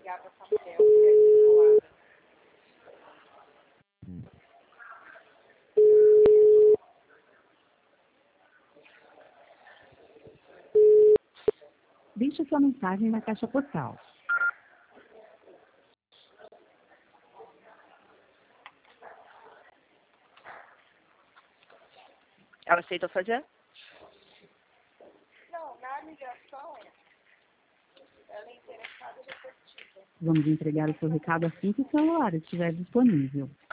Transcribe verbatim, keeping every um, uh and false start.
ligar para Samuel, que é desenrolada. Deixe sua mensagem na caixa postal. Ela aceitou fazer? Não, na ligação, ela é interessada e receptiva. Vamos entregar o seu recado assim que o celular estiver disponível.